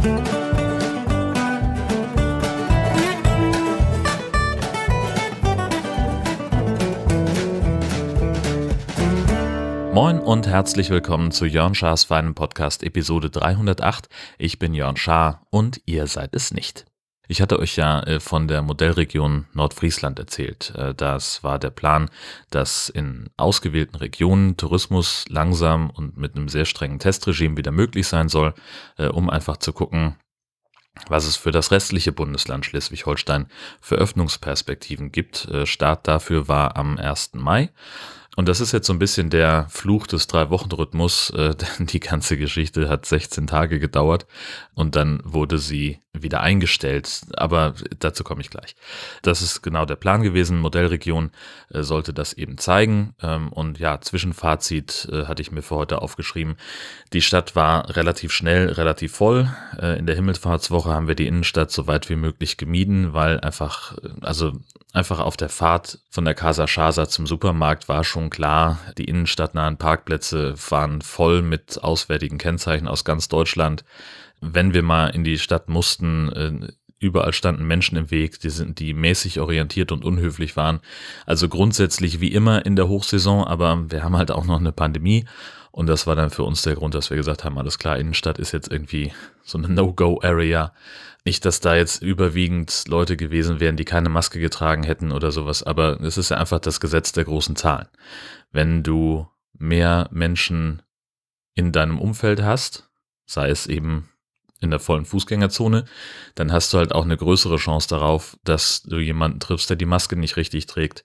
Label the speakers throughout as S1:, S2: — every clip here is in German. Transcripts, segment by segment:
S1: Moin und herzlich willkommen zu Jörn Schars feinem Podcast Episode 308. Ich bin Jörn Schaar und ihr seid es nicht. Ich hatte euch ja von der Modellregion Nordfriesland erzählt. Das war der Plan, dass in ausgewählten Regionen Tourismus langsam und mit einem sehr strengen Testregime wieder möglich sein soll, um einfach zu gucken, was es für das restliche Bundesland Schleswig-Holstein für Öffnungsperspektiven gibt. Start dafür war am 1. Mai. Und das ist jetzt so ein bisschen der Fluch des 3-Wochen-Rhythmus, denn die ganze Geschichte hat 16 Tage gedauert und dann wurde sie wieder eingestellt, aber dazu komme ich gleich. Das ist genau der Plan gewesen, Modellregion sollte das eben zeigen und ja, Zwischenfazit hatte ich mir für heute aufgeschrieben. Die Stadt war relativ schnell, relativ voll. In der Himmelfahrtswoche haben wir die Innenstadt so weit wie möglich gemieden, weil einfach auf der Fahrt von der Casa Schasa zum Supermarkt war schon klar, die innenstadtnahen Parkplätze waren voll mit auswärtigen Kennzeichen aus ganz Deutschland. Wenn wir mal in die Stadt mussten, überall standen Menschen im Weg, die mäßig orientiert und unhöflich waren. Also grundsätzlich wie immer in der Hochsaison, aber wir haben halt auch noch eine Pandemie. Und das war dann für uns der Grund, dass wir gesagt haben, alles klar, Innenstadt ist jetzt irgendwie so eine No-Go-Area. Nicht, dass da jetzt überwiegend Leute gewesen wären, die keine Maske getragen hätten oder sowas, aber es ist ja einfach das Gesetz der großen Zahlen. Wenn du mehr Menschen in deinem Umfeld hast, sei es eben in der vollen Fußgängerzone, dann hast du halt auch eine größere Chance darauf, dass du jemanden triffst, der die Maske nicht richtig trägt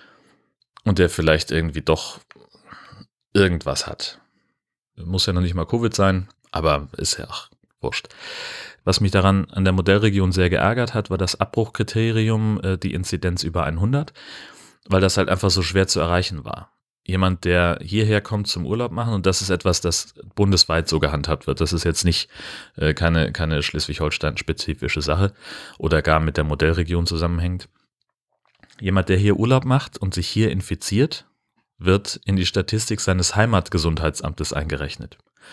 S1: und der vielleicht irgendwie doch irgendwas hat. Muss ja noch nicht mal Covid sein, aber ist ja auch wurscht. Was mich daran an der Modellregion sehr geärgert hat, war das Abbruchkriterium, die Inzidenz über 100, weil das halt einfach so schwer zu erreichen war. Jemand, der hierher kommt zum Urlaub machen, und das ist etwas, das bundesweit so gehandhabt wird. Das ist jetzt nicht keine Schleswig-Holstein-spezifische Sache oder gar mit der Modellregion zusammenhängt. Jemand, der hier Urlaub macht und sich hier infiziert, wird in die Statistik seines Heimatgesundheitsamtes eingerechnet.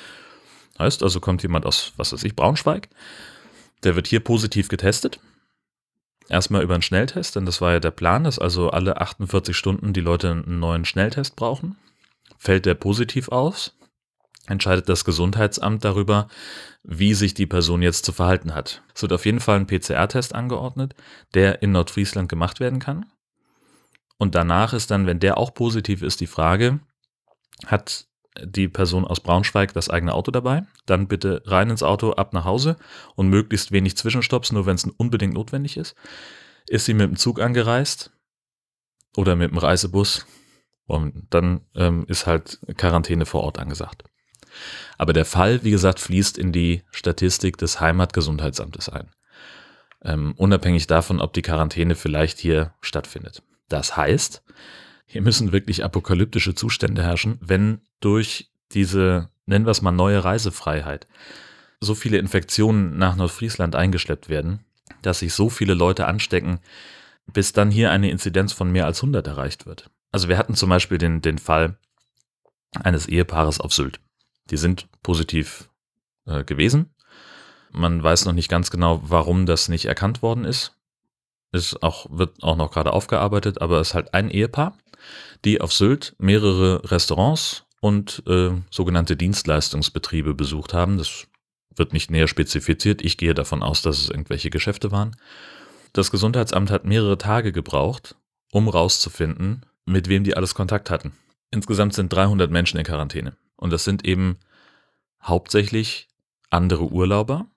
S1: Heißt also, kommt jemand aus, was weiß ich, Braunschweig, der wird hier positiv getestet. Erstmal über einen Schnelltest, denn das war ja der Plan, dass also alle 48 Stunden die Leute einen neuen Schnelltest brauchen. Fällt der positiv aus, entscheidet das Gesundheitsamt darüber, wie sich die Person jetzt zu verhalten hat. Es wird auf jeden Fall ein PCR-Test angeordnet, der in Nordfriesland gemacht werden kann. Und danach ist dann, wenn der auch positiv ist, die Frage, hat die Person aus Braunschweig das eigene Auto dabei? Dann bitte rein ins Auto, ab nach Hause und möglichst wenig Zwischenstopps, nur wenn es unbedingt notwendig ist. Ist sie mit dem Zug angereist oder mit dem Reisebus? Und dann ist halt Quarantäne vor Ort angesagt. Aber der Fall, wie gesagt, fließt in die Statistik des Heimatgesundheitsamtes ein. Unabhängig davon, ob die Quarantäne vielleicht hier stattfindet. Das heißt, hier müssen wirklich apokalyptische Zustände herrschen, wenn durch diese, nennen wir es mal, neue Reisefreiheit, so viele Infektionen nach Nordfriesland eingeschleppt werden, dass sich so viele Leute anstecken, bis dann hier eine Inzidenz von mehr als 100 erreicht wird. Also wir hatten zum Beispiel den Fall eines Ehepaares auf Sylt. Die sind positiv gewesen. Man weiß noch nicht ganz genau, warum das nicht erkannt worden ist. Wird auch noch gerade aufgearbeitet, aber es ist halt ein Ehepaar, die auf Sylt mehrere Restaurants und sogenannte Dienstleistungsbetriebe besucht haben. Das wird nicht näher spezifiziert. Ich gehe davon aus, dass es irgendwelche Geschäfte waren. Das Gesundheitsamt hat mehrere Tage gebraucht, um rauszufinden, mit wem die alles Kontakt hatten. Insgesamt sind 300 Menschen in Quarantäne. Und das sind eben hauptsächlich andere Urlauber,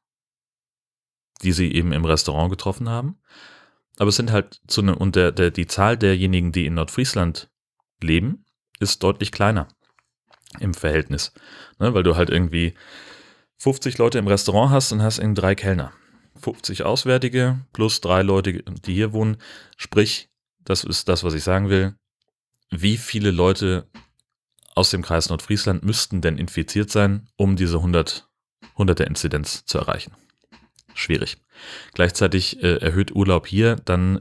S1: die sie eben im Restaurant getroffen haben. Aber es sind halt die Zahl derjenigen, die in Nordfriesland leben, ist deutlich kleiner im Verhältnis. Ne, weil du halt irgendwie 50 Leute im Restaurant hast und hast irgendwie 3 Kellner. 50 Auswärtige plus 3 Leute, die hier wohnen. Sprich, das ist das, was ich sagen will. Wie viele Leute aus dem Kreis Nordfriesland müssten denn infiziert sein, um diese 100er Inzidenz zu erreichen? Schwierig. Gleichzeitig erhöht Urlaub hier dann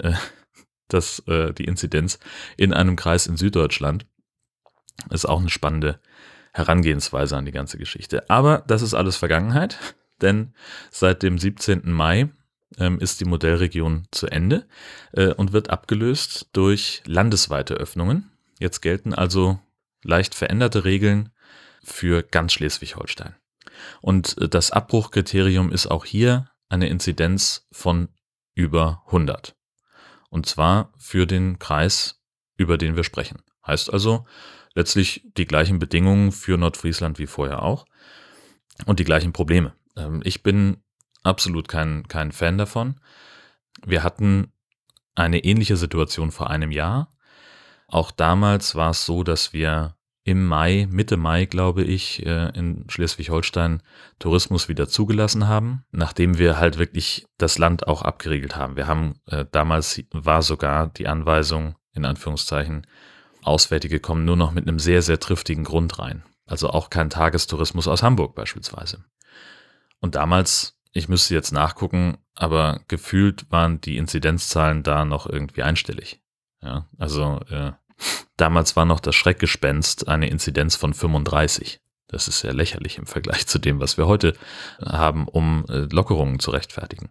S1: die Inzidenz in einem Kreis in Süddeutschland. Ist auch eine spannende Herangehensweise an die ganze Geschichte. Aber das ist alles Vergangenheit. denn seit dem 17. Mai ist die Modellregion zu Ende und wird abgelöst durch landesweite Öffnungen. Jetzt gelten also leicht veränderte Regeln für ganz Schleswig-Holstein. Und das Abbruchkriterium ist auch hier eine Inzidenz von über 100. Und zwar für den Kreis, über den wir sprechen. Heißt also letztlich die gleichen Bedingungen für Nordfriesland wie vorher auch und die gleichen Probleme. Ich bin absolut kein Fan davon. Wir hatten eine ähnliche Situation vor einem Jahr. Auch damals war es so, dass wir im Mai, Mitte Mai, glaube ich, in Schleswig-Holstein Tourismus wieder zugelassen haben, nachdem wir halt wirklich das Land auch abgeriegelt haben. Wir haben, damals war sogar die Anweisung, in Anführungszeichen, Auswärtige kommen nur noch mit einem sehr, sehr triftigen Grund rein. Also auch kein Tagestourismus aus Hamburg beispielsweise. Und damals, ich müsste jetzt nachgucken, aber gefühlt waren die Inzidenzzahlen da noch irgendwie einstellig. Ja, also damals war noch das Schreckgespenst eine Inzidenz von 35. Das ist ja lächerlich im Vergleich zu dem, was wir heute haben, um Lockerungen zu rechtfertigen.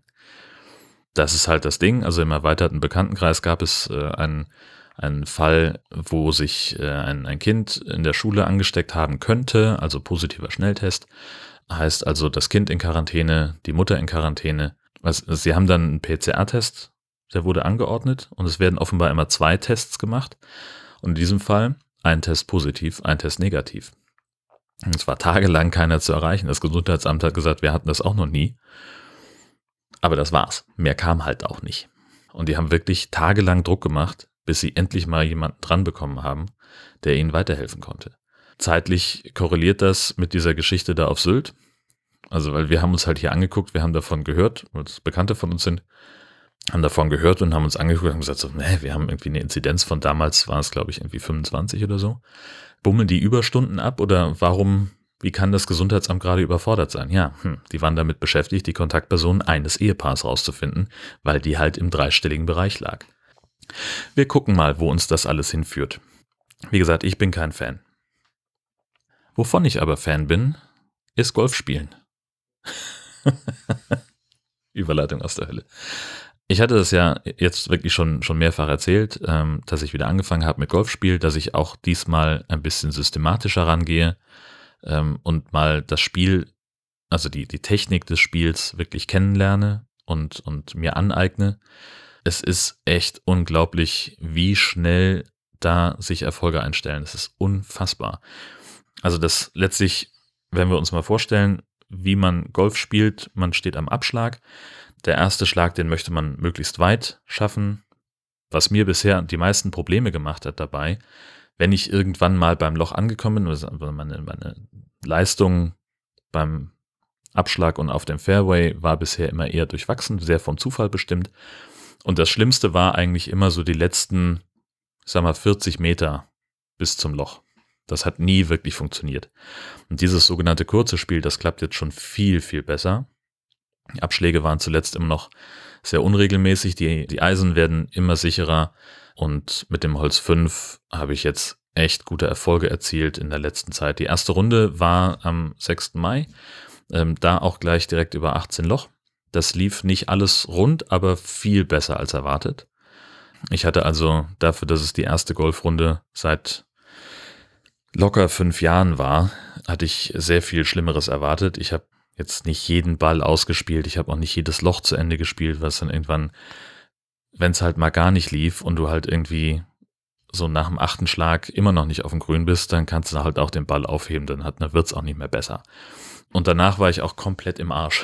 S1: Das ist halt das Ding. Also im erweiterten Bekanntenkreis gab es einen Fall, wo sich ein Kind in der Schule angesteckt haben könnte, also positiver Schnelltest. Heißt also das Kind in Quarantäne, die Mutter in Quarantäne. Also, sie haben dann einen PCR-Test, der wurde angeordnet und es werden offenbar immer 2 Tests gemacht. Und in diesem Fall ein Test positiv, ein Test negativ. Und es war tagelang keiner zu erreichen. Das Gesundheitsamt hat gesagt, wir hatten das auch noch nie. Aber das war's. Mehr kam halt auch nicht. Und die haben wirklich tagelang Druck gemacht, bis sie endlich mal jemanden dran bekommen haben, der ihnen weiterhelfen konnte. Zeitlich korreliert das mit dieser Geschichte da auf Sylt. Also, weil wir haben uns halt hier angeguckt, wir haben davon gehört, weil es Bekannte von uns sind, haben davon gehört und haben uns angeguckt und haben gesagt, so, wir haben irgendwie eine Inzidenz von damals, war es glaube ich irgendwie 25 oder so. Bummeln die Überstunden ab oder wie kann das Gesundheitsamt gerade überfordert sein? Ja, die waren damit beschäftigt, die Kontaktperson eines Ehepaars rauszufinden, weil die halt im 3-stelligen Bereich lag. Wir gucken mal, wo uns das alles hinführt. Wie gesagt, ich bin kein Fan. Wovon ich aber Fan bin, ist Golfspielen. Überleitung aus der Hölle. Ich hatte das ja jetzt wirklich schon mehrfach erzählt, dass ich wieder angefangen habe mit Golfspiel, dass ich auch diesmal ein bisschen systematischer rangehe und mal das Spiel, also die Technik des Spiels wirklich kennenlerne und mir aneigne. Es ist echt unglaublich, wie schnell da sich Erfolge einstellen. Es ist unfassbar. Also das letztlich, wenn wir uns mal vorstellen, wie man Golf spielt, man steht am Abschlag. Der erste Schlag, den möchte man möglichst weit schaffen. Was mir bisher die meisten Probleme gemacht hat dabei, wenn ich irgendwann mal beim Loch angekommen bin, also meine Leistung beim Abschlag und auf dem Fairway war bisher immer eher durchwachsen, sehr vom Zufall bestimmt. Und das Schlimmste war eigentlich immer so die letzten, 40 Meter bis zum Loch. Das hat nie wirklich funktioniert. Und dieses sogenannte kurze Spiel, das klappt jetzt schon viel, viel besser. Die Abschläge waren zuletzt immer noch sehr unregelmäßig. Die Eisen werden immer sicherer. Und mit dem Holz 5 habe ich jetzt echt gute Erfolge erzielt in der letzten Zeit. Die erste Runde war am 6. Mai. Da auch gleich direkt über 18 Loch. Das lief nicht alles rund, aber viel besser als erwartet. Ich hatte also dafür, dass es die erste Golfrunde seit locker 5 Jahren war, hatte ich sehr viel Schlimmeres erwartet. Ich habe jetzt nicht jeden Ball ausgespielt, ich habe auch nicht jedes Loch zu Ende gespielt, was dann irgendwann, wenn es halt mal gar nicht lief und du halt irgendwie so nach dem 8. Schlag immer noch nicht auf dem Grün bist, dann kannst du halt auch den Ball aufheben, dann wird es auch nicht mehr besser. Und danach war ich auch komplett im Arsch.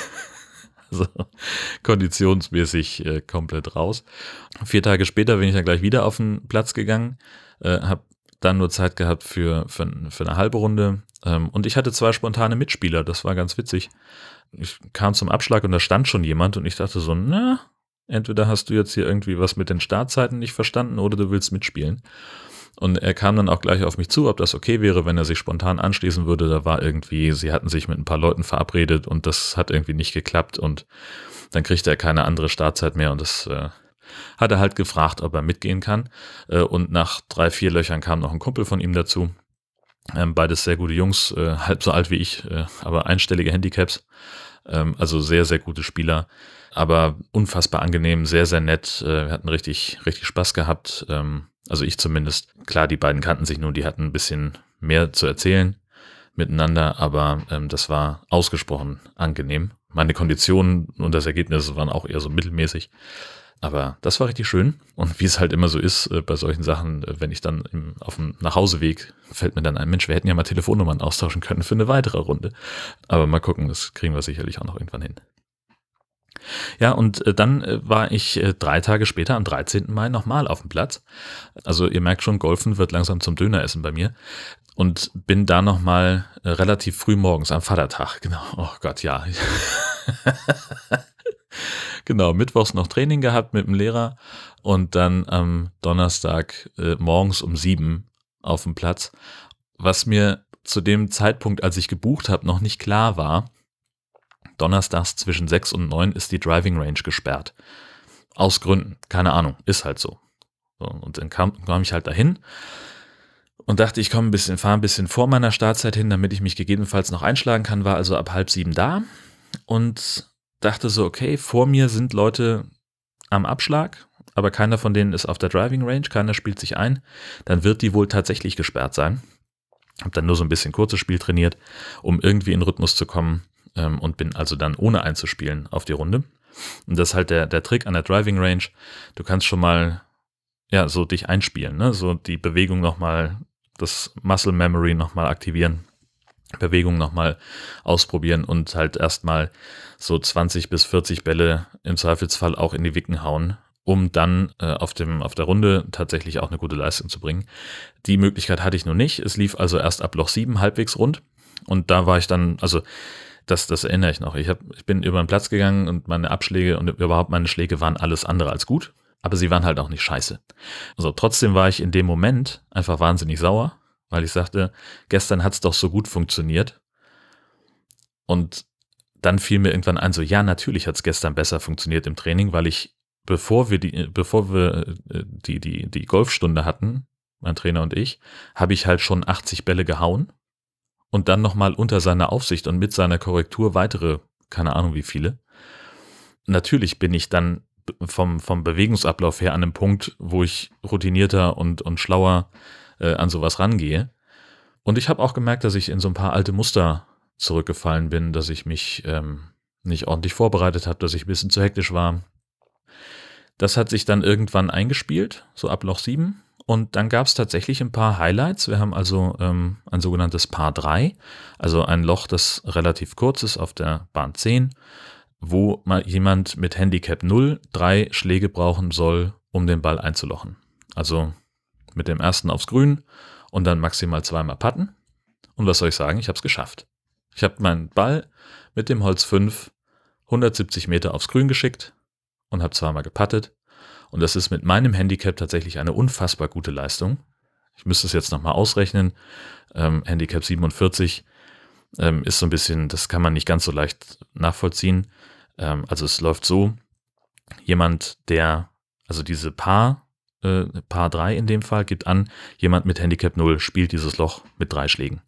S1: Also konditionsmäßig komplett raus. 4 Tage später bin ich dann gleich wieder auf den Platz gegangen, habe dann nur Zeit gehabt für eine halbe Runde und ich hatte 2 spontane Mitspieler, das war ganz witzig. Ich kam zum Abschlag und da stand schon jemand und ich dachte so, entweder hast du jetzt hier irgendwie was mit den Startzeiten nicht verstanden oder du willst mitspielen. Und er kam dann auch gleich auf mich zu, ob das okay wäre, wenn er sich spontan anschließen würde. Da war irgendwie, sie hatten sich mit ein paar Leuten verabredet und das hat irgendwie nicht geklappt und dann kriegte er keine andere Startzeit mehr und das hat er halt gefragt, ob er mitgehen kann. Und nach 3, 4 Löchern kam noch ein Kumpel von ihm dazu. Beides sehr gute Jungs, halb so alt wie ich, aber einstellige Handicaps. Also sehr, sehr gute Spieler, aber unfassbar angenehm, sehr, sehr nett. Wir hatten richtig, richtig Spaß gehabt. Also ich zumindest. Klar, die beiden kannten sich nur, die hatten ein bisschen mehr zu erzählen miteinander, aber das war ausgesprochen angenehm. Meine Konditionen und das Ergebnis waren auch eher so mittelmäßig. Aber das war richtig schön. Und wie es halt immer so ist bei solchen Sachen, wenn ich dann auf dem Nachhauseweg, fällt mir dann ein, Mensch, wir hätten ja mal Telefonnummern austauschen können für eine weitere Runde. Aber mal gucken, das kriegen wir sicherlich auch noch irgendwann hin. Ja, und dann war ich 3 Tage später, am 13. Mai, nochmal auf dem Platz. Also ihr merkt schon, Golfen wird langsam zum Döneressen bei mir. Und bin da nochmal relativ früh morgens am Vatertag, genau, oh Gott, ja. Genau, mittwochs noch Training gehabt mit dem Lehrer und dann am Donnerstag morgens um 7 auf dem Platz. Was mir zu dem Zeitpunkt, als ich gebucht habe, noch nicht klar war, donnerstags zwischen 6 und 9 ist die Driving Range gesperrt. Aus Gründen, keine Ahnung, ist halt so. Und dann kam ich halt dahin und dachte, ich fahre ein bisschen vor meiner Startzeit hin, damit ich mich gegebenenfalls noch einschlagen kann, war also ab 6:30 da und dachte so, okay, vor mir sind Leute am Abschlag, aber keiner von denen ist auf der Driving Range, keiner spielt sich ein, dann wird die wohl tatsächlich gesperrt sein. Hab dann nur so ein bisschen kurzes Spiel trainiert, um irgendwie in Rhythmus zu kommen und bin also dann ohne einzuspielen auf die Runde. Und das ist halt der Trick an der Driving Range, du kannst schon mal ja so dich einspielen, ne? So die Bewegung nochmal, das Muscle Memory nochmal aktivieren. Bewegung nochmal ausprobieren und halt erstmal so 20 bis 40 Bälle im Zweifelsfall auch in die Wicken hauen, um dann auf der Runde tatsächlich auch eine gute Leistung zu bringen. Die Möglichkeit hatte ich noch nicht. Es lief also erst ab Loch 7 halbwegs rund und da war ich dann, also das erinnere ich noch. Ich bin über den Platz gegangen und meine Abschläge und überhaupt meine Schläge waren alles andere als gut, aber sie waren halt auch nicht scheiße. Also trotzdem war ich in dem Moment einfach wahnsinnig sauer, weil ich sagte, gestern hat es doch so gut funktioniert. Und dann fiel mir irgendwann ein, so ja, natürlich hat es gestern besser funktioniert im Training, weil ich, bevor wir die Golfstunde hatten, mein Trainer und ich, habe ich halt schon 80 Bälle gehauen und dann nochmal unter seiner Aufsicht und mit seiner Korrektur weitere, keine Ahnung wie viele. Natürlich bin ich dann vom Bewegungsablauf her an einem Punkt, wo ich routinierter und schlauer an sowas rangehe. Und ich habe auch gemerkt, dass ich in so ein paar alte Muster zurückgefallen bin, dass ich mich nicht ordentlich vorbereitet habe, dass ich ein bisschen zu hektisch war. Das hat sich dann irgendwann eingespielt, so ab Loch 7. Und dann gab es tatsächlich ein paar Highlights. Wir haben also ein sogenanntes Par 3, also ein Loch, das relativ kurz ist auf der Bahn 10, wo mal jemand mit Handicap 0 3 Schläge brauchen soll, um den Ball einzulochen. Also mit dem ersten aufs Grün und dann maximal 2-mal putten. Und was soll ich sagen? Ich habe es geschafft. Ich habe meinen Ball mit dem Holz 5 170 Meter aufs Grün geschickt und habe 2-mal geputtet. Und das ist mit meinem Handicap tatsächlich eine unfassbar gute Leistung. Ich müsste es jetzt nochmal ausrechnen. Handicap 47 ist so ein bisschen, das kann man nicht ganz so leicht nachvollziehen. Also es läuft so, jemand, also diese Par 3 in dem Fall, gibt an, jemand mit Handicap 0 spielt dieses Loch mit 3 Schlägen.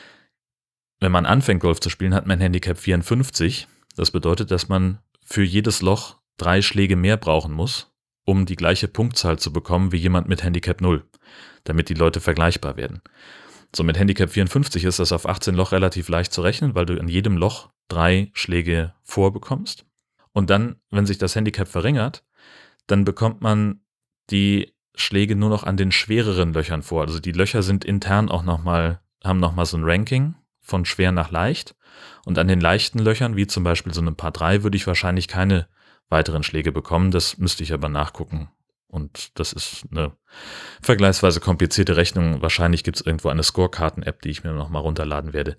S1: Wenn man anfängt Golf zu spielen, hat man Handicap 54. Das bedeutet, dass man für jedes Loch 3 Schläge mehr brauchen muss, um die gleiche Punktzahl zu bekommen wie jemand mit Handicap 0, damit die Leute vergleichbar werden. So mit Handicap 54 ist das auf 18 Loch relativ leicht zu rechnen, weil du in jedem Loch 3 Schläge vorbekommst. Und dann, wenn sich das Handicap verringert, dann bekommt man die Schläge nur noch an den schwereren Löchern vor. Also die Löcher sind intern auch haben nochmal so ein Ranking von schwer nach leicht. Und an den leichten Löchern, wie zum Beispiel so einem Par 3, würde ich wahrscheinlich keine weiteren Schläge bekommen. Das müsste ich aber nachgucken. Und das ist eine vergleichsweise komplizierte Rechnung. Wahrscheinlich gibt es irgendwo eine Scorekarten-App, die ich mir nochmal runterladen werde.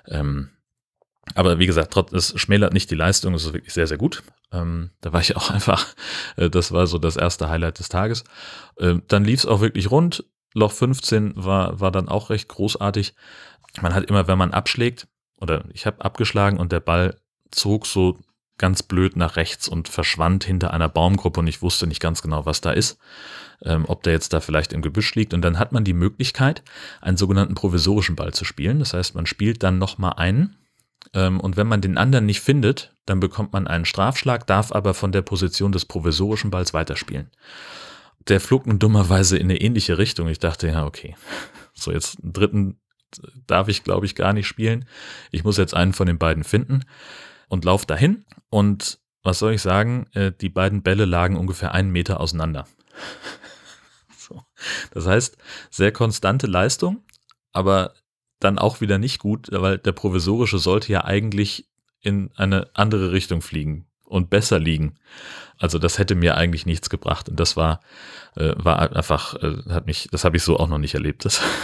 S1: Aber wie gesagt, es schmälert nicht die Leistung, es ist wirklich sehr, sehr gut. Da war ich auch einfach, das war so das erste Highlight des Tages. Dann lief es auch wirklich rund. Loch 15 war dann auch recht großartig. Man hat immer, wenn man abschlägt, oder ich habe abgeschlagen und der Ball zog so ganz blöd nach rechts und verschwand hinter einer Baumgruppe und ich wusste nicht ganz genau, was da ist, ob der jetzt da vielleicht im Gebüsch liegt. Und dann hat man die Möglichkeit, einen sogenannten provisorischen Ball zu spielen. Das heißt, man spielt dann nochmal einen, Und wenn man den anderen nicht findet, dann bekommt man einen Strafschlag, darf aber von der Position des provisorischen Balls weiterspielen. Der flog nun dummerweise in eine ähnliche Richtung. Ich dachte, ja, okay, so jetzt einen dritten darf ich, glaube ich, gar nicht spielen. Ich muss jetzt einen von den beiden finden und lauf dahin. Und was soll ich sagen? Die beiden Bälle lagen ungefähr 1 Meter auseinander. So. Das heißt, sehr konstante Leistung, aber dann auch wieder nicht gut, weil der provisorische sollte ja eigentlich in eine andere Richtung fliegen und besser liegen. Also das hätte mir eigentlich nichts gebracht. Und das war einfach, das habe ich so auch noch nicht erlebt.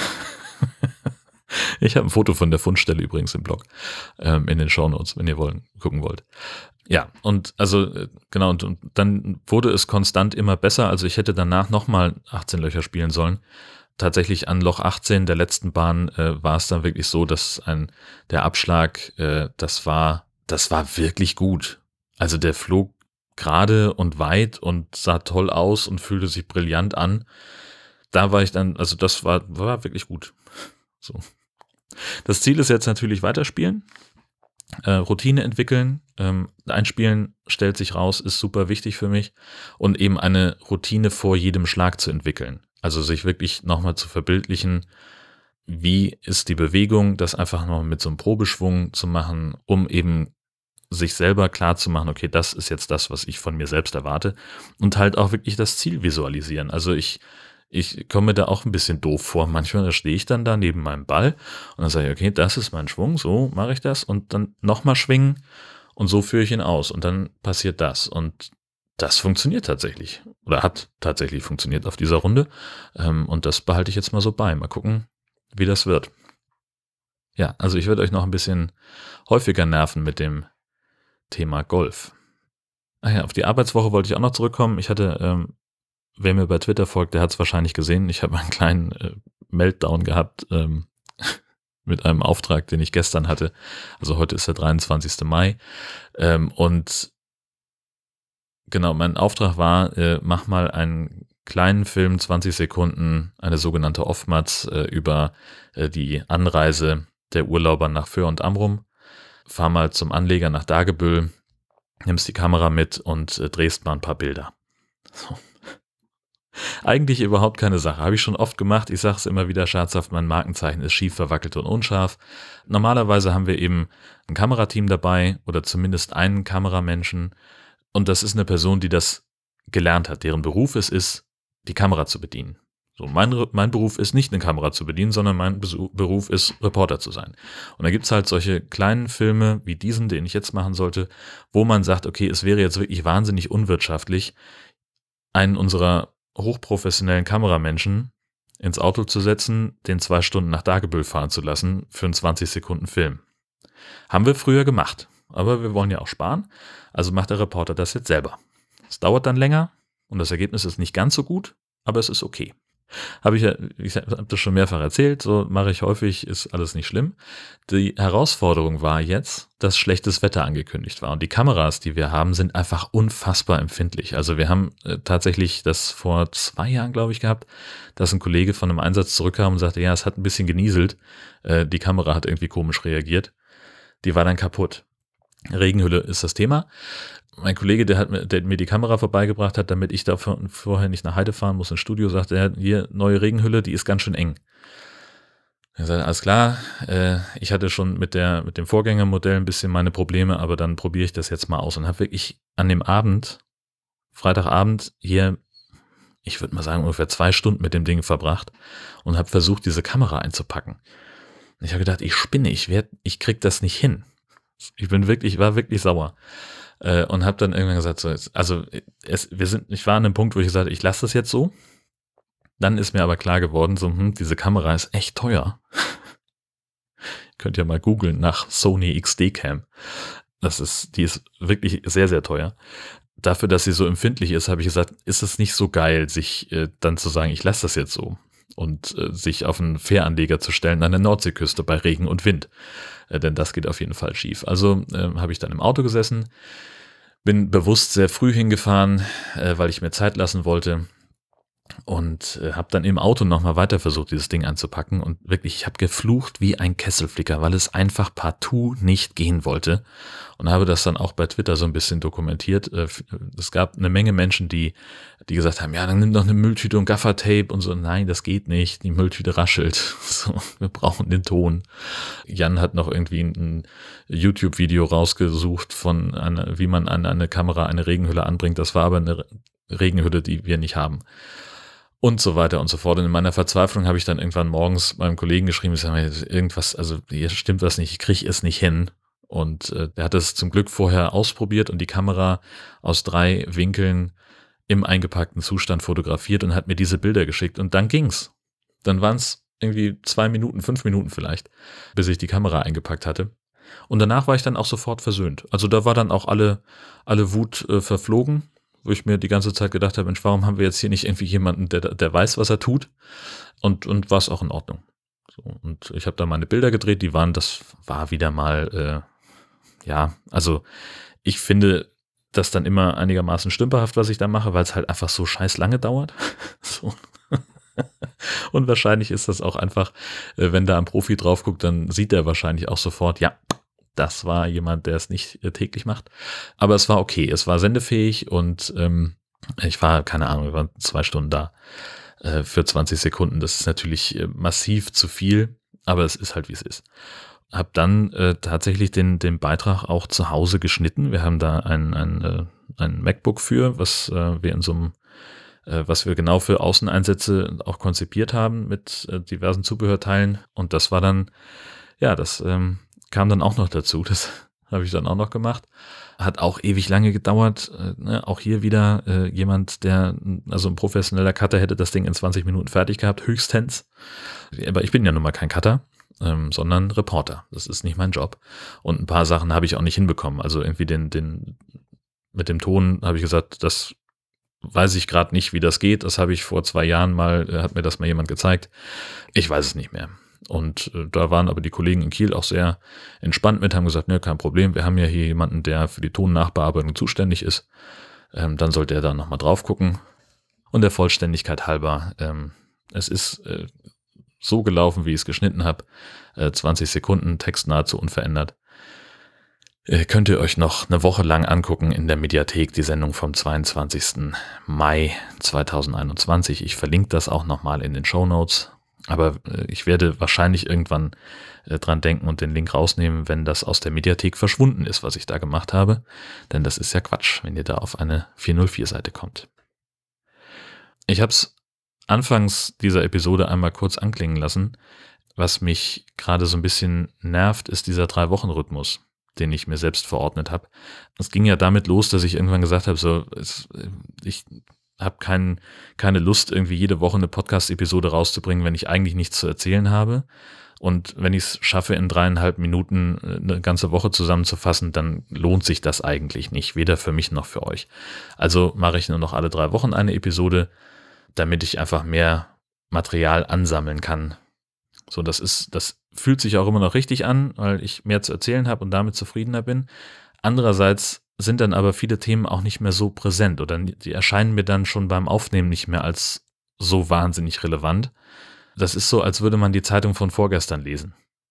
S1: Ich habe ein Foto von der Fundstelle übrigens im Blog, in den Shownotes, wenn ihr gucken wollt. Ja, und also genau, und dann wurde es konstant immer besser. Also ich hätte danach nochmal 18 Löcher spielen sollen. Tatsächlich an Loch 18 der letzten Bahn war es dann wirklich so, dass der Abschlag, das war wirklich gut. Also der flog gerade und weit und sah toll aus und fühlte sich brillant an. Da war ich dann, also das war wirklich gut. So. Das Ziel ist jetzt natürlich weiterspielen, Routine entwickeln, Einspielen stellt sich raus, ist super wichtig für mich und eben eine Routine vor jedem Schlag zu entwickeln. Also sich wirklich nochmal zu verbildlichen, wie ist die Bewegung, das einfach noch mit so einem Probeschwung zu machen, um eben sich selber klar zu machen, okay, das ist jetzt das, was ich von mir selbst erwarte und halt auch wirklich das Ziel visualisieren. Also ich komme mir da auch ein bisschen doof vor. Manchmal da stehe ich dann da neben meinem Ball und dann sage ich, okay, das ist mein Schwung, so mache ich das und dann nochmal schwingen und so führe ich ihn aus und dann passiert das und das funktioniert tatsächlich oder hat tatsächlich funktioniert auf dieser Runde und das behalte ich jetzt mal so bei. Mal gucken, wie das wird. Ja, also ich werde euch noch ein bisschen häufiger nerven mit dem Thema Golf. Ach ja, auf die Arbeitswoche wollte ich auch noch zurückkommen. Ich hatte, wer mir bei Twitter folgt, der hat es wahrscheinlich gesehen. Ich habe einen kleinen Meltdown gehabt mit einem Auftrag, den ich gestern hatte. Also heute ist der 23. Mai. Und genau, mein Auftrag war, mach mal einen kleinen Film, 20 Sekunden, eine sogenannte Off-Matz über die Anreise der Urlauber nach Föhr und Amrum. Fahr mal zum Anleger nach Dagebüll, nimmst die Kamera mit und drehst mal ein paar Bilder. So. Eigentlich überhaupt keine Sache. Habe ich schon oft gemacht. Ich sage es immer wieder scherzhaft, mein Markenzeichen ist schief, verwackelt und unscharf. Normalerweise haben wir eben ein Kamerateam dabei oder zumindest einen Kameramenschen. Und das ist eine Person, die das gelernt hat, deren Beruf es ist, die Kamera zu bedienen. So, mein Beruf ist nicht eine Kamera zu bedienen, sondern mein Beruf ist, Reporter zu sein. Und da gibt's halt solche kleinen Filme wie diesen, den ich jetzt machen sollte, wo man sagt, okay, es wäre jetzt wirklich wahnsinnig unwirtschaftlich, einen unserer hochprofessionellen Kameramenschen ins Auto zu setzen, den 2 Stunden nach Dagebüll fahren zu lassen für einen 20 Sekunden Film. Haben wir früher gemacht, aber wir wollen ja auch sparen, also macht der Reporter das jetzt selber. Es dauert dann länger und das Ergebnis ist nicht ganz so gut, aber es ist okay. Habe ich ja, ich habe das schon mehrfach erzählt, so mache ich häufig, ist alles nicht schlimm. Die Herausforderung war jetzt, dass schlechtes Wetter angekündigt war und die Kameras, die wir haben, sind einfach unfassbar empfindlich. Also wir haben tatsächlich das vor 2 Jahren, glaube ich, gehabt, dass ein Kollege von einem Einsatz zurückkam und sagte, ja, es hat ein bisschen genieselt, die Kamera hat irgendwie komisch reagiert, die war dann kaputt. Regenhülle ist das Thema. Mein Kollege, der mir die Kamera vorbeigebracht hat, damit ich da vorher nicht nach Heide fahren muss ins Studio, sagte er, hier, neue Regenhülle, die ist ganz schön eng. Er sagte, alles klar, ich hatte schon mit dem Vorgängermodell ein bisschen meine Probleme, aber dann probiere ich das jetzt mal aus und habe wirklich an dem Abend, Freitagabend, hier, ich würde mal sagen, ungefähr 2 Stunden mit dem Ding verbracht und habe versucht, diese Kamera einzupacken. Und ich habe gedacht, ich spinne, ich krieg das nicht hin. Ich war wirklich sauer. Und habe dann irgendwann gesagt, so, ich war an einem Punkt, wo ich gesagt habe, ich lasse das jetzt so. Dann ist mir aber klar geworden, so, diese Kamera ist echt teuer. Könnt ihr mal googeln nach Sony XD-Cam. Die ist wirklich sehr, sehr teuer. Dafür, dass sie so empfindlich ist, habe ich gesagt, ist es nicht so geil, sich dann zu sagen, ich lasse das jetzt so. Und sich auf einen Fähranleger zu stellen an der Nordseeküste bei Regen und Wind. Denn das geht auf jeden Fall schief. Also habe ich dann im Auto gesessen, bin bewusst sehr früh hingefahren, weil ich mir Zeit lassen wollte. und habe dann im Auto nochmal weiter versucht, dieses Ding anzupacken und wirklich, ich habe geflucht wie ein Kesselflicker, weil es einfach partout nicht gehen wollte und habe das dann auch bei Twitter so ein bisschen dokumentiert. Es gab eine Menge Menschen, die gesagt haben, ja, dann nimm doch eine Mülltüte und Gaffertape und so. Nein, das geht nicht, die Mülltüte raschelt. So, wir brauchen den Ton. Jan hat noch irgendwie ein YouTube-Video rausgesucht wie man an eine Kamera eine Regenhülle anbringt. Das war aber eine Regenhülle, die wir nicht haben. Und so weiter und so fort. Und in meiner Verzweiflung habe ich dann irgendwann morgens meinem Kollegen geschrieben, ich sage, irgendwas, also hier stimmt was nicht, ich kriege es nicht hin. Und der hat es zum Glück vorher ausprobiert und die Kamera aus 3 Winkeln im eingepackten Zustand fotografiert und hat mir diese Bilder geschickt. Und dann ging's. Dann waren es irgendwie 2 Minuten, 5 Minuten vielleicht, bis ich die Kamera eingepackt hatte. Und danach war ich dann auch sofort versöhnt. Also da war dann auch alle Wut verflogen, wo ich mir die ganze Zeit gedacht habe, Mensch, warum haben wir jetzt hier nicht irgendwie jemanden, der weiß, was er tut? Und war es auch in Ordnung. So, und ich habe da meine Bilder gedreht, das war wieder mal, also ich finde das dann immer einigermaßen stümperhaft, was ich da mache, weil es halt einfach so scheiß lange dauert. So. Und wahrscheinlich ist das auch einfach, wenn da ein Profi drauf guckt, dann sieht er wahrscheinlich auch sofort, ja, das war jemand, der es nicht täglich macht. Aber es war okay, es war sendefähig und ich war, keine Ahnung, wir waren 2 Stunden da für 20 Sekunden. Das ist natürlich massiv zu viel, aber es ist halt, wie es ist. Hab dann tatsächlich den Beitrag auch zu Hause geschnitten. Wir haben da ein MacBook für, was wir genau für Außeneinsätze auch konzipiert haben mit diversen Zubehörteilen. Und das war dann, das kam dann auch noch dazu. Das habe ich dann auch noch gemacht. Hat auch ewig lange gedauert. Auch hier wieder jemand, also ein professioneller Cutter hätte das Ding in 20 Minuten fertig gehabt, höchstens. Aber ich bin ja nun mal kein Cutter, sondern Reporter. Das ist nicht mein Job. Und ein paar Sachen habe ich auch nicht hinbekommen. Also irgendwie mit dem Ton habe ich gesagt, das weiß ich gerade nicht, wie das geht. Das habe ich vor 2 Jahren hat mir das mal jemand gezeigt. Ich weiß es nicht mehr. Und da waren aber die Kollegen in Kiel auch sehr entspannt mit, haben gesagt, ne, kein Problem, wir haben ja hier jemanden, der für die Tonnachbearbeitung zuständig ist. Dann sollte er da nochmal drauf gucken. Und der Vollständigkeit halber, es ist so gelaufen, wie ich es geschnitten habe. 20 Sekunden, Text nahezu unverändert. Könnt ihr euch noch eine Woche lang angucken in der Mediathek, die Sendung vom 22. Mai 2021. Ich verlinke das auch nochmal in den Shownotes. Aber ich werde wahrscheinlich irgendwann dran denken und den Link rausnehmen, wenn das aus der Mediathek verschwunden ist, was ich da gemacht habe. Denn das ist ja Quatsch, wenn ihr da auf eine 404-Seite kommt. Ich habe es anfangs dieser Episode einmal kurz anklingen lassen. Was mich gerade so ein bisschen nervt, ist dieser 3-Wochen-Rhythmus, den ich mir selbst verordnet habe. Es ging ja damit los, dass ich irgendwann gesagt habe, ich habe keine Lust, irgendwie jede Woche eine Podcast-Episode rauszubringen, wenn ich eigentlich nichts zu erzählen habe. Und wenn ich es schaffe, in 3,5 Minuten eine ganze Woche zusammenzufassen, dann lohnt sich das eigentlich nicht, weder für mich noch für euch. Also mache ich nur noch alle 3 Wochen eine Episode, damit ich einfach mehr Material ansammeln kann. So, das fühlt sich auch immer noch richtig an, weil ich mehr zu erzählen habe und damit zufriedener bin. Andererseits sind dann aber viele Themen auch nicht mehr so präsent oder die erscheinen mir dann schon beim Aufnehmen nicht mehr als so wahnsinnig relevant. Das ist so, als würde man die Zeitung von vorgestern lesen.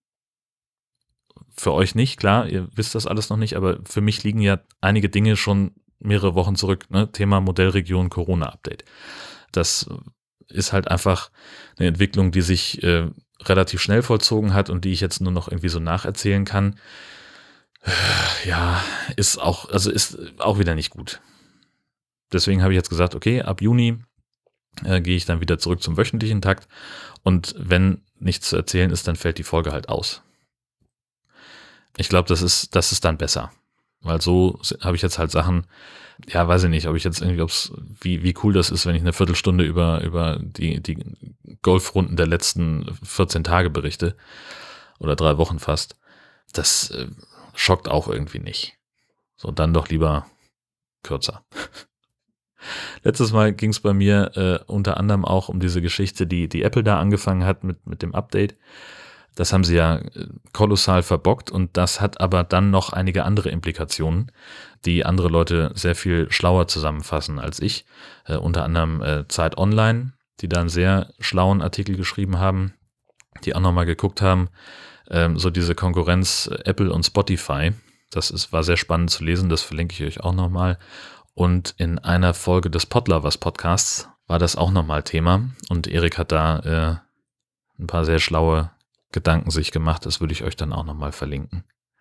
S1: Für euch nicht, klar, ihr wisst das alles noch nicht, aber für mich liegen ja einige Dinge schon mehrere Wochen zurück. Ne? Thema Modellregion Corona-Update. Das ist halt einfach eine Entwicklung, die sich relativ schnell vollzogen hat und die ich jetzt nur noch irgendwie so nacherzählen kann. Ja, ist auch wieder nicht gut. Deswegen habe ich jetzt gesagt, okay, ab Juni gehe ich dann wieder zurück zum wöchentlichen Takt und wenn nichts zu erzählen ist, dann fällt die Folge halt aus. Ich glaube, das ist dann besser, weil so habe ich jetzt halt Sachen, ja, weiß ich nicht, ob ich jetzt irgendwie, wie cool das ist, wenn ich eine Viertelstunde über die Golfrunden der letzten 14 Tage berichte oder 3 Wochen fast. Das schockt auch irgendwie nicht. So, dann doch lieber kürzer. Letztes Mal ging es bei mir unter anderem auch um diese Geschichte, die Apple da angefangen hat mit dem Update. Das haben sie ja kolossal verbockt und das hat aber dann noch einige andere Implikationen, die andere Leute sehr viel schlauer zusammenfassen als ich. Unter anderem Zeit Online, die da einen sehr schlauen Artikel geschrieben haben, die auch nochmal geguckt haben, so diese Konkurrenz Apple und Spotify. War sehr spannend zu lesen, das verlinke ich euch auch nochmal. Und in einer Folge des Podlovers Podcasts war das auch nochmal Thema und Erik hat da ein paar sehr schlaue Gedanken sich gemacht, das würde ich euch dann auch nochmal verlinken.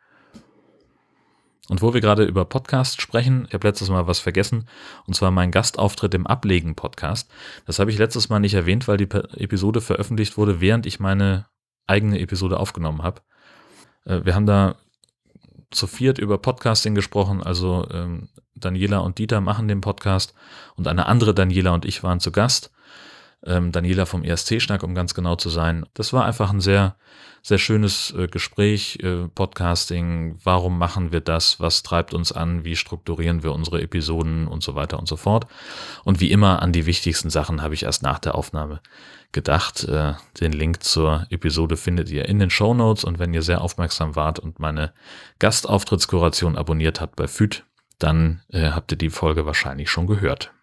S1: Und wo wir gerade über Podcasts sprechen, ich habe letztes Mal was vergessen, und zwar mein Gastauftritt im Ablegen-Podcast. Das habe ich letztes Mal nicht erwähnt, weil die Episode veröffentlicht wurde, während ich meine eigene Episode aufgenommen habe. Wir haben da zu viert über Podcasting gesprochen, also Daniela und Dieter machen den Podcast und eine andere Daniela und ich waren zu Gast. Daniela vom ESC-Schnack, um ganz genau zu sein. Das war einfach ein sehr, sehr schönes Gespräch, Podcasting, warum machen wir das, was treibt uns an, wie strukturieren wir unsere Episoden und so weiter und so fort. Und wie immer an die wichtigsten Sachen habe ich erst nach der Aufnahme gedacht. Den Link zur Episode findet ihr in den Shownotes und wenn ihr sehr aufmerksam wart und meine Gastauftrittskuration abonniert habt bei FÜD, dann habt ihr die Folge wahrscheinlich schon gehört.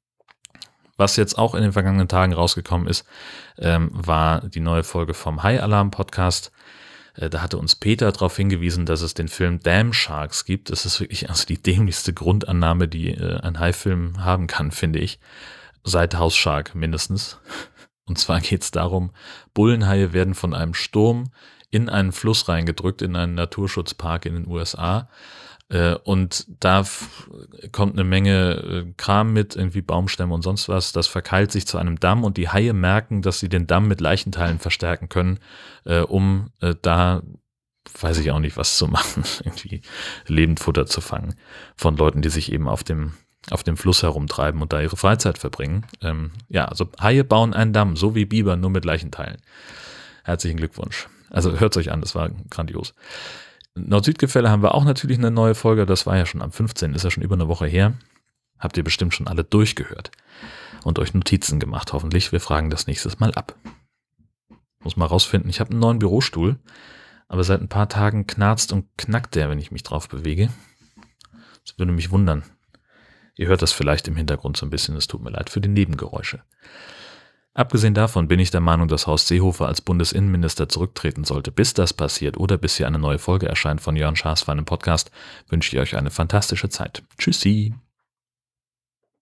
S1: Was jetzt auch in den vergangenen Tagen rausgekommen ist, war die neue Folge vom High Alarm Podcast. Da hatte uns Peter darauf hingewiesen, dass es den Film Damn Sharks gibt. Das ist wirklich also die dämlichste Grundannahme, die ein Hai-Film haben kann, finde ich. Seit House Shark mindestens. Und zwar geht es darum, Bullenhaie werden von einem Sturm in einen Fluss reingedrückt, in einen Naturschutzpark in den USA. Und da kommt eine Menge Kram mit, irgendwie Baumstämme und sonst was. Das verkeilt sich zu einem Damm und die Haie merken, dass sie den Damm mit Leichenteilen verstärken können, um da, weiß ich auch nicht, was zu machen, irgendwie Lebendfutter zu fangen von Leuten, die sich eben auf dem Fluss herumtreiben und da ihre Freizeit verbringen. Also Haie bauen einen Damm, so wie Biber, nur mit Leichenteilen. Herzlichen Glückwunsch. Also hört's euch an, das war grandios. Nord-Süd-Gefälle haben wir auch natürlich eine neue Folge, das war ja schon am 15., ist ja schon über eine Woche her. Habt ihr bestimmt schon alle durchgehört und euch Notizen gemacht, hoffentlich. Wir fragen das nächstes Mal ab. Muss mal rausfinden, ich habe einen neuen Bürostuhl, aber seit ein paar Tagen knarzt und knackt der, wenn ich mich drauf bewege. Das würde mich wundern. Ihr hört das vielleicht im Hintergrund so ein bisschen, es tut mir leid für die Nebengeräusche. Abgesehen davon bin ich der Meinung, dass Horst Seehofer als Bundesinnenminister zurücktreten sollte. Bis das passiert oder bis hier eine neue Folge erscheint von Jörn Schaas für einen Podcast, wünsche ich euch eine fantastische Zeit. Tschüssi!